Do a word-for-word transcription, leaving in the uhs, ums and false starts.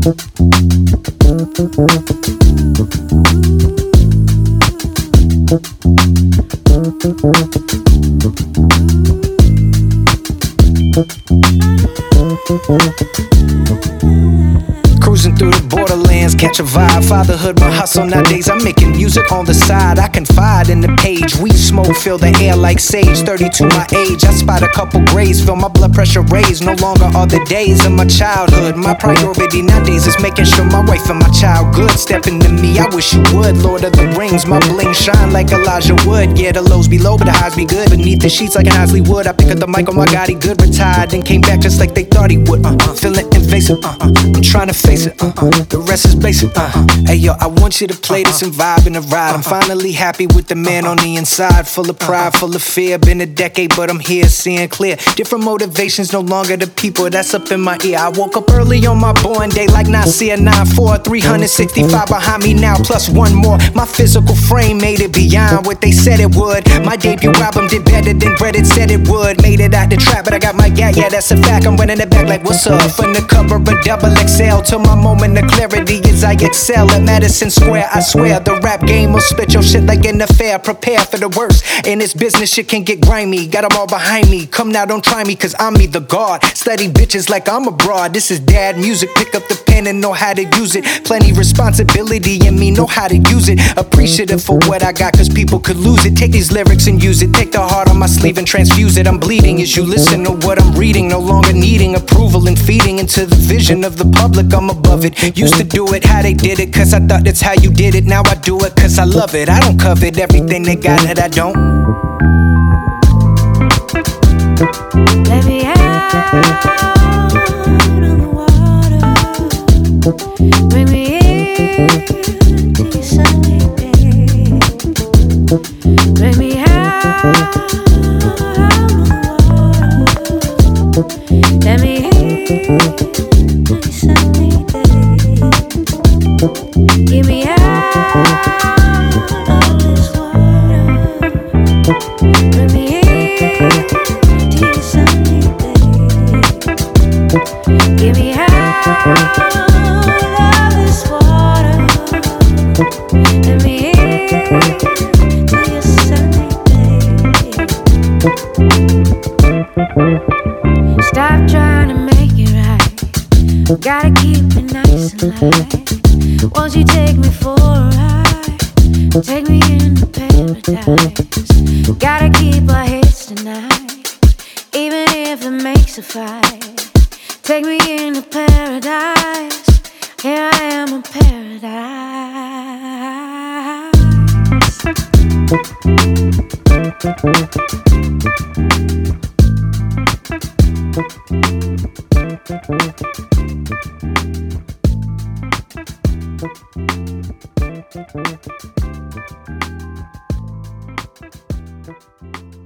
Cruising through the borderlands, catch a vibe. Fatherhood, my hustle nowadays. I'm making music on the side. I confide in the page. Weed smoke, fill the air like sage. thirty-two my age. I spot a couple grays, feel my blood pressure raise. No longer are the days of my childhood. My priority nowadays is making sure my wife and my child good. Stepping to me, I wish you would. Lord of the Rings, my bling shine like Elijah Wood. Yeah, the lows be low, but the highs be good. Beneath the sheets like an Isley wood. I pick up the mic on my God, he good. Retired and came back just like they thought he would. Uh-uh. Feeling invasive. Uh-uh. I'm trying to face it. Uh-uh. The rest is basic. Uh-uh. Hey yo, I want you to play this and vibe in the ride. I'm finally happy with the man on the inside. Full of pride, full of fear. Been a decade, but I'm here seeing clear. Different motivations, no longer the people that's up in my ear. I woke up early on my born day like Nasir nine four. three hundred sixty-five behind me now, plus one more. My physical frame made it beyond what they said it would. My debut album did better than Reddit said it would. Made it out the trap, but I got my gat, yeah, that's a fact. I'm running it back like what's up? From the cover of double X L till my moment of clarity as I excel at Madison Square. I swear the rap game will spit your shit like an affair. Prepare for the worst. In this business, shit can get grimy. Got them all behind me. Come now, don't try me, cause I'm me, the god. Study bitches like I'm abroad. This is dad music. Pick up the pen and know how to use it. Plenty responsibility in me, know how to use it. Appreciative for what I got, cause people could lose it. Take these lyrics and use it. Take the heart on my sleeve and transfuse it. I'm bleeding as you listen to what I'm reading. No longer needing approval and feeding into the vision of the public. I'm above it. Used to do it how they did it, cause I thought that's how you did it. Now I do it cause I love it. I don't covet everything they got that I don't. Let me out on the water. Bring me in to your sunny day. Bring me out on the water. Let me in to your sunny day. Get me out of this water. Bring me in to your sunny day. Get me out of this water. Let me in to your sunny day. Stop trying to make it right. Gotta keep it nice and light. Won't you take me for a ride? Take me into paradise. Gotta keep our heads tonight, even if it makes a fight. Take me into paradise. Here I am in paradise.